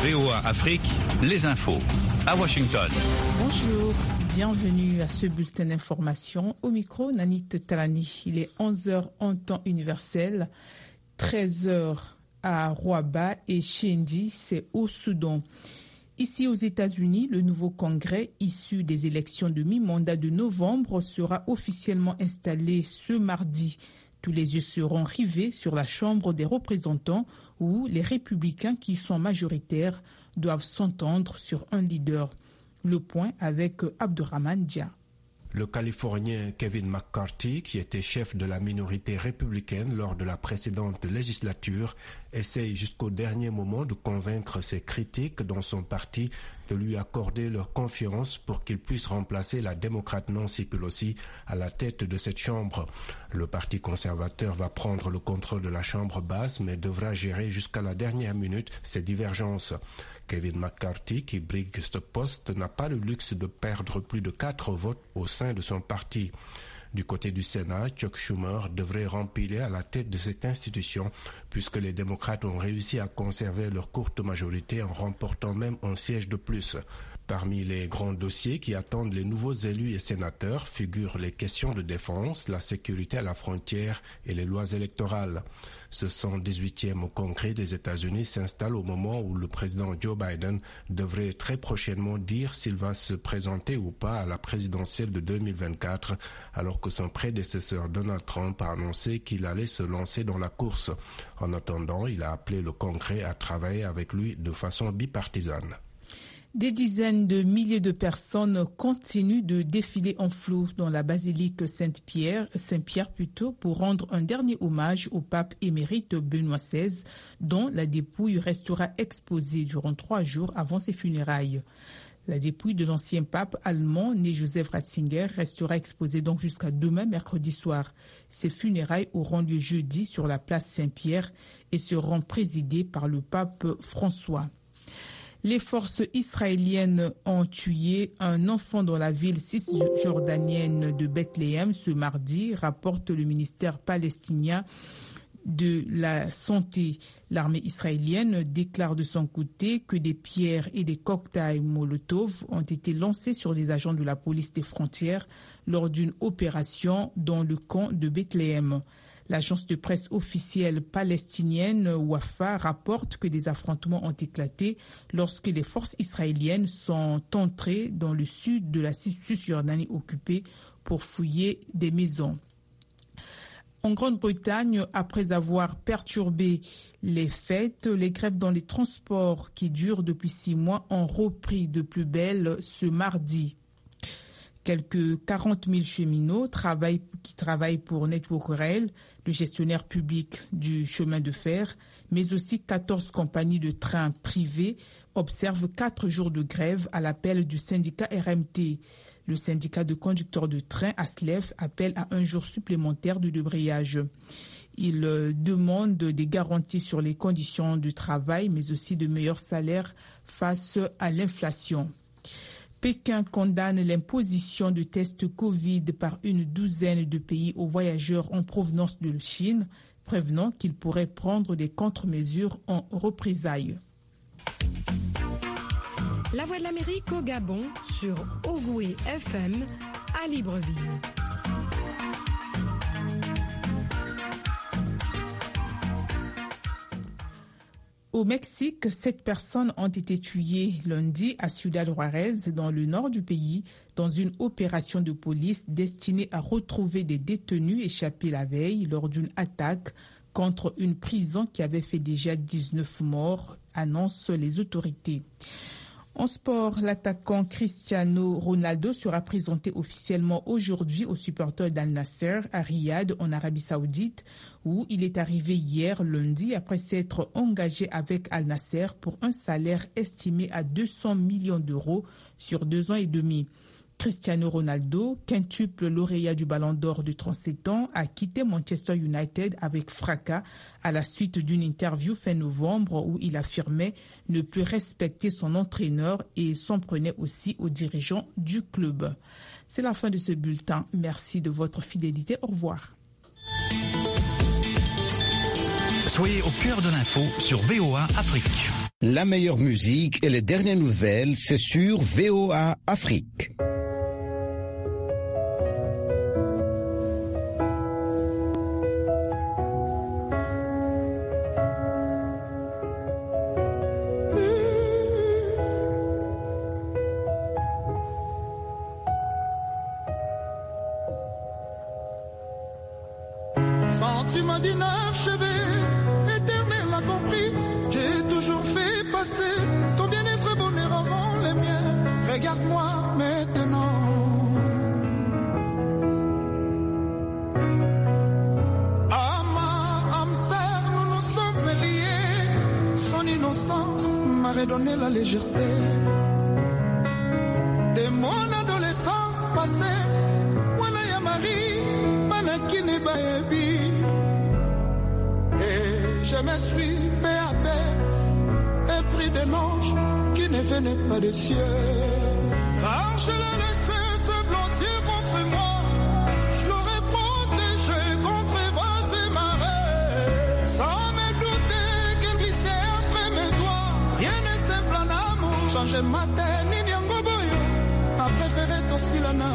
VOA Afrique, les infos. À Washington. Bonjour, bienvenue à ce bulletin d'information. Au micro, Nanit Talani. Il est 11h en temps universel, 13h à Rouaba et Chendi, c'est au Soudan. Ici aux États-Unis, le nouveau Congrès, issu des élections de mi-mandat de novembre, sera officiellement installé ce mardi. Tous les yeux seront rivés sur la Chambre des représentants où les républicains qui sont majoritaires doivent s'entendre sur un leader. Le point avec Abdurrahman Dia. Le Californien Kevin McCarthy, qui était chef de la minorité républicaine lors de la précédente législature, essaye jusqu'au dernier moment de convaincre ses critiques dans son parti de lui accorder leur confiance pour qu'il puisse remplacer la démocrate Nancy Pelosi à la tête de cette chambre. Le Parti conservateur va prendre le contrôle de la chambre basse, mais devra gérer jusqu'à la dernière minute ses divergences. Kevin McCarthy, qui brigue ce poste, n'a pas le luxe de perdre plus de 4 votes au sein de son parti. Du côté du Sénat, Chuck Schumer devrait rempiler à la tête de cette institution puisque les démocrates ont réussi à conserver leur courte majorité en remportant même un siège de plus. Parmi les grands dossiers qui attendent les nouveaux élus et sénateurs figurent les questions de défense, la sécurité à la frontière et les lois électorales. Ce 118e Congrès des États-Unis s'installe au moment où le président Joe Biden devrait très prochainement dire s'il va se présenter ou pas à la présidentielle de 2024, alors que son prédécesseur Donald Trump a annoncé qu'il allait se lancer dans la course. En attendant, il a appelé le Congrès à travailler avec lui de façon bipartisane. Des dizaines de milliers de personnes continuent de défiler en flou dans la basilique Saint-Pierre pour rendre un dernier hommage au pape émérite Benoît XVI, dont la dépouille restera exposée durant 3 jours avant ses funérailles. La dépouille de l'ancien pape allemand né Joseph Ratzinger restera exposée donc jusqu'à demain mercredi soir. Ses funérailles auront lieu jeudi sur la place Saint-Pierre et seront présidées par le pape François. Les forces israéliennes ont tué un enfant dans la ville cisjordanienne de Bethléem ce mardi, rapporte le ministère palestinien de la Santé. L'armée israélienne déclare de son côté que des pierres et des cocktails Molotov ont été lancés sur les agents de la police des frontières lors d'une opération dans le camp de Bethléem. L'agence de presse officielle palestinienne Wafa rapporte que des affrontements ont éclaté lorsque les forces israéliennes sont entrées dans le sud de la Cisjordanie occupée pour fouiller des maisons. En Grande-Bretagne, après avoir perturbé les fêtes, les grèves dans les transports qui durent depuis 6 mois ont repris de plus belle ce mardi. Quelques 40 000 cheminots qui travaillent pour Network Rail, le gestionnaire public du chemin de fer, mais aussi 14 compagnies de trains privés observent 4 jours de grève à l'appel du syndicat RMT. Le syndicat de conducteurs de train ASLEF appelle à 1 jour supplémentaire de débrayage. Il demande des garanties sur les conditions de travail, mais aussi de meilleurs salaires face à l'inflation. Pékin condamne l'imposition de tests Covid par une douzaine de pays aux voyageurs en provenance de Chine, prévenant qu'ils pourraient prendre des contre-mesures en représailles. La Voix de l'Amérique au Gabon sur Ogoué FM à Libreville. Au Mexique, 7 personnes ont été tuées lundi à Ciudad Juárez, dans le nord du pays, dans une opération de police destinée à retrouver des détenus échappés la veille lors d'une attaque contre une prison qui avait fait déjà 19 morts, annoncent les autorités. En sport, l'attaquant Cristiano Ronaldo sera présenté officiellement aujourd'hui aux supporters d'Al Nasser à Riyad, en Arabie Saoudite, où il est arrivé hier lundi après s'être engagé avec Al Nasser pour un salaire estimé à 200 millions d'euros sur 2 ans et demi. Cristiano Ronaldo, quintuple lauréat du Ballon d'Or de 37 ans, a quitté Manchester United avec fracas à la suite d'une interview fin novembre où il affirmait ne plus respecter son entraîneur et s'en prenait aussi aux dirigeants du club. C'est la fin de ce bulletin. Merci de votre fidélité. Au revoir. Soyez au cœur de l'info sur VOA Afrique. La meilleure musique et les dernières nouvelles, c'est sur VOA Afrique. Sentiment d'inachevé, éternel accompli, j'ai toujours fait passer ton bien-être bonheur avant les miens. Regarde-moi maintenant. Âme sœur, nous nous sommes liés. Son innocence m'a redonné la légèreté de mon adolescence passée. Voilà ya Marie, manakine baebi. Je me suis peu à peu épris d'un ange qui ne venait pas des cieux. Car je l'ai laissé se blottir contre moi. Je l'aurais protégé contre vents et marées. Sans me douter qu'elle glissait entre mes doigts. Rien n'est simple en amour. Changer ma tête, ni nyangoboyo. A préféré Tossilana.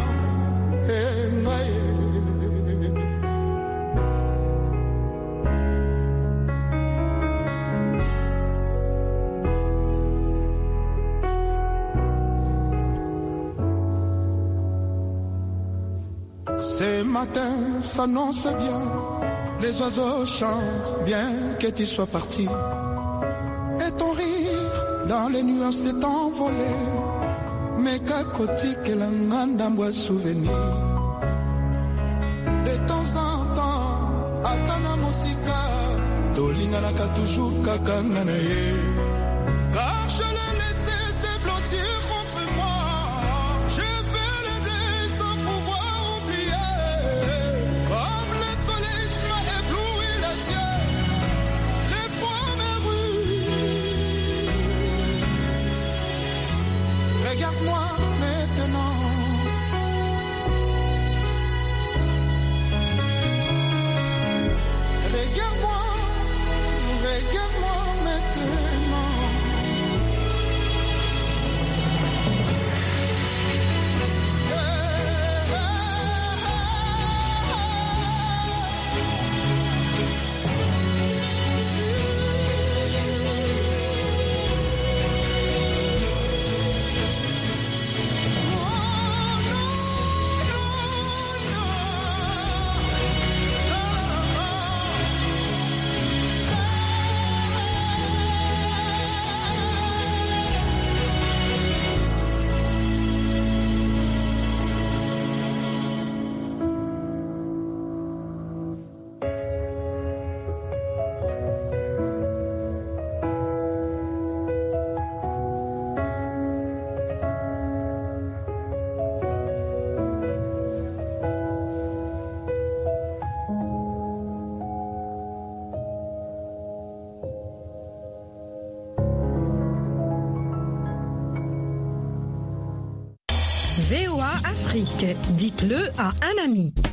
Ce matin s'annonce bien, les oiseaux chantent bien que tu sois parti. Et ton rire dans les nuages s'est envolé, mais qu'à côté que la ngandambois souvenir. De temps en temps, atana musika, tolinganaka toujours kakanganaye. Car je l'ai laissé se blottir contre moi. Je fais le deuil sans pouvoir oublier. Comme le soleil tu m'as ébloui les yeux. L'effroi me brûle. Regarde-moi maintenant. Regarde-moi, regarde-moi maintenant. VOA Afrique, dites-le à un ami.